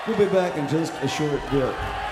We'll be back in just a short bit.